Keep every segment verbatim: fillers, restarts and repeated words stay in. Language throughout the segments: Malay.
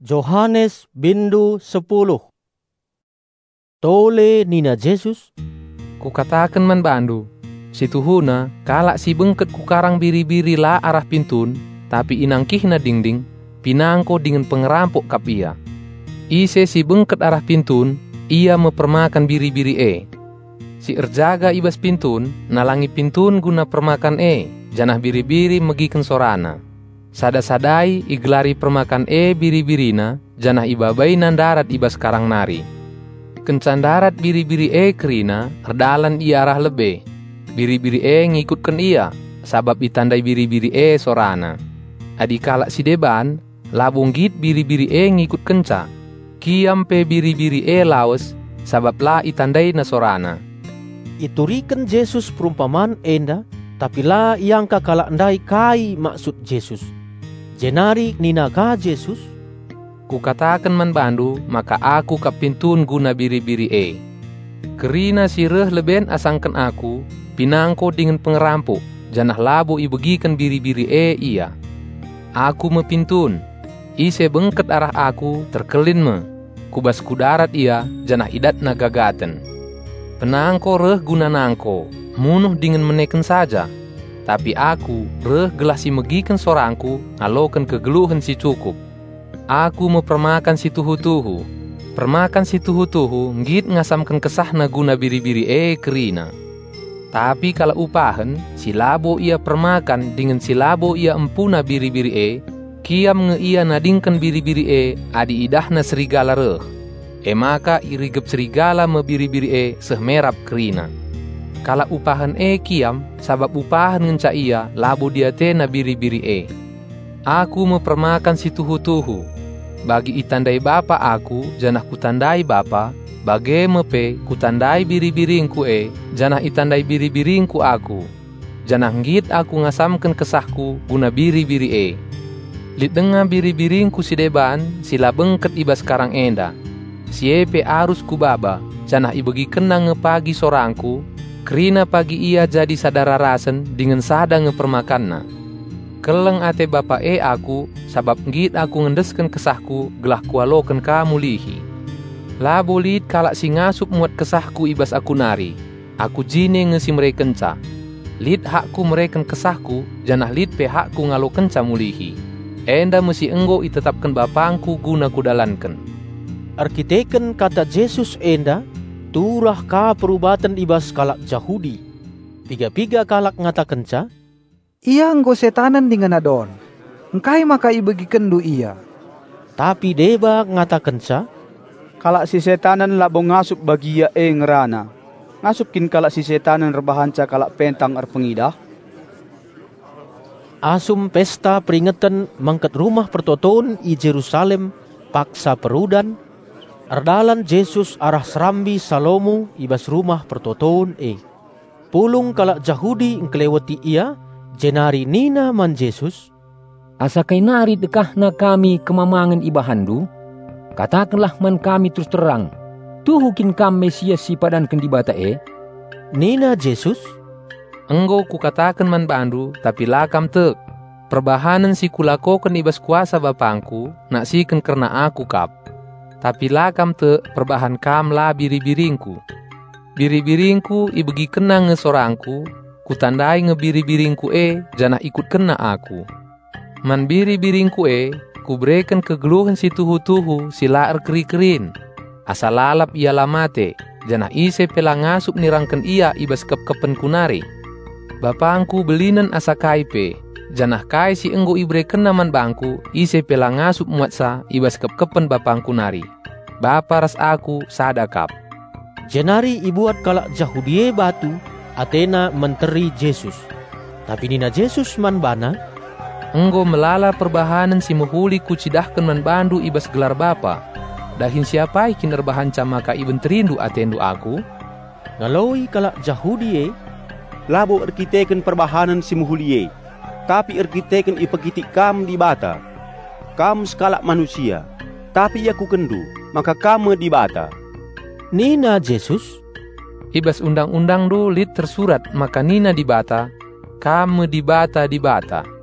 Yohanes bindu sepuluh. Tole nina Jesus, Kukatakan man bandu, situhuna kalak si bengket kukarang biri-biri la arah pintun, tapi inangkihna dingding, pinangko dengan pengerampok kap ia. Ise si bengket arah pintun, ia mepermakan biri-biri e. Si erjaga ibas pintun, nalangi pintun guna permakan e, janah biri-biri megiken sorana. Sada-sadai iglari permakan e biri-birina, janah ibabai nandarat ibas karang nari. Kencan darat biri-biri e kerina, erdalan ia arah lebe. Biri-biri e ngikutkan ia, sabab itandai biri-biri e sorana. Adi kalak si deban, labung git biri-biri e ngikut kenca. Kiam pe biri-biri e lawas, sabab la itandai na sorana. iturikan Jesus perumpamaan enda, tapi la yang kakalak ndai kai maksud Jesus. Jenari nina ka Jesus, Kukatakan man bandu, maka aku kapintun guna biri-biri e. Kerina si reh leben asangkan aku, pinangko dengan pengerampok, janah labo ibegikan biri-biri e ia. Aku mepintun, ise bengket arah aku terkelin me, kubas kudarat ia, janah idat na gagaten. Penangko reh guna nangko, munuh dengan meneken saja. Tapi aku reh gelah si megikan sorangku, ngalokan kegeluhan si cukup. Aku mempermakan si tuhu-tuhu. Permakan si tuhu-tuhu, ngit ngasamkan kesahna guna biri-biri e kerina. Tapi kalau upahan, si labo ia permakan dengan si labo ia empuna biri-biri e, kiam nge ia nadingkan biri-biri e, adi idahna serigala reh. E maka irigep serigala me biri-biri e sehmerap kerina. Kala upahan e kiam, sabab upahan ngenca ia, labo dia tena biri-biri e. Aku mempermakan si tuhu-tuhu. Bagi itandai bapa aku, janah kutandai bapa. Bage mepe, kutandai biri-biringku e, janah itandai biri-biringku aku. Janah ngit aku ngasamkan kesahku, guna biri-biri e. Lit denga biri-biringku si deban, sila bengket ibas karang enda. Si epe arus kubaba, janah ibegi kenang ngepagi sorangku, kerina pagi ia jadi sadara rasen dengan sada ngepermakanna. Keleng ate bapa e aku, sabab ngit aku ngendesken kesahku, gelah kualoken kamu lihi. Labo lid kalak si ngasup muat kesahku ibas aku nari. Aku jine ngesi merekenca. Lid hakku mereken kesahku, janah lid pe hakku ngalo kenca mulihi. Enda mesti enggo itetapkan bapangku guna kudalanken. arkiteken kata Jesus enda, turah ka perubatan ibas kalak Yahudi. Piga-piga kalak ngatakenca, Ia enggo setanan dengan adon. Engkai maka ibegiken du ia. tapi deba ngatakenca, Kalak si setanan labo ngasup bagi ia e ngerana. Ngasupkin kalak si setanan rebahanca kalak pentang er pengidah. asum pesta peringatan mangkat rumah pertoton i Jerusalem paksa perudan, erdalan Jesus arah serambi Salomo ibas rumah pertoton e. Pulung kalak Yahudi ngkelewati ia, jenari nina man Jesus, Asa kay nari dekah na kami kemamangan ibahandu? Katakanlah man kami terus terang, tuhukin kam Mesias si padan kendibata e? nina Jesus, Enggo kukatakan man bandu, tapi lakam tek. Perbahanan si kulakokan ibas kuasa bapangku, nak siken karena aku kap. Tapi lakam tek perbahan kam la biri-biringku. Biri-biringku ibegi kenang nge sorangku, kutandai nge biri-biringku e, janah ikut kena aku. Man biri-biringku e, kubreken kegeluhan si tuhu-tuhu sila er keri-kerin. Asal lalap ia lamate, janah ise pela ngasup nirangken ia ibas kep-kepen kunari. Bapangku belinan asa kaipe, janah kai si enggo ibre kenaman bangku, ise pela ngasup muatsa ibas kep-kepen bapangku nari. Bapa ras aku sadakap. jenari ibuat kalak Yahudi batu, Atena menteri Jesus. Tapi nina Jesus man bana, Enggo melala perbahanan si mehuli kucidahkan man bandu ibas gelar bapa. Dahin siapai kinerbahanca maka iben terindu atendu aku. ngaloi kalak Yahudi e, Labo erkiteken perbahanan si muhulie. Tapi erkiteken ipegitik kam di bata. Kam sekalak manusia. Tapi aku kendu, maka kamu di bata. nina Jesus, Ibas undang-undang do lit tersurat maka nina di bata, kamu di bata di bata.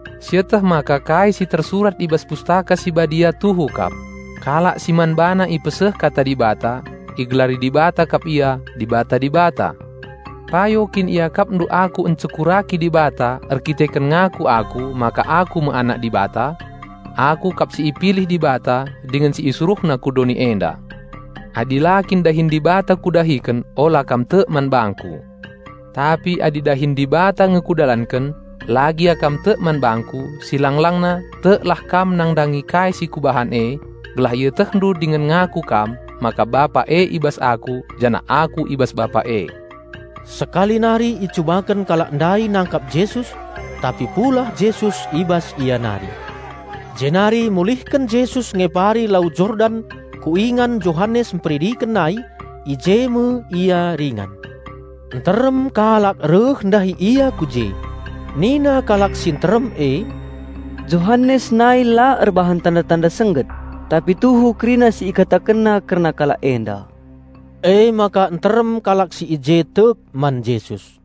Siatah maka kai si tersurat ibas pustaka si badia tuhu kap. Kalak si manbana ipeseh kata dibata, iglari dibata kap ia, dibata dibata. Payokin ia kap ndu aku encekuraki dibata, erkiteken ngaku aku, maka aku meanak dibata. Aku kap si ipilih dibata, dengan si isuruhna kudoni enda. Adilakin dahin dibata kudahiken, ola kam te man bangku. Tapi adi dahin dibata ngekudalanken, lagi akam te man bangku, silanglangna te lah kam nang dangi kai si kubahan e, gelah ia teh ndu dengan ngaku kam, maka bapa e ibas aku, jana aku ibas bapa e. Sekali nari icubakan kalak ndai nangkap Yesus, tapi pula Yesus ibas ia nari. Jenari mulihkan Yesus ngepari lau Jordan, kuingan Yohanes memperidikan nai, ijemu ia ringan. Enterem kalak reh ndahi ia kuje, nina kalak sinterem e, Yohanes nai la erbahan tanda-tanda sengget, tapi tuhu krina si ikata kena karena kalak enda. E maka enterem kalak si ije tek man Yesus.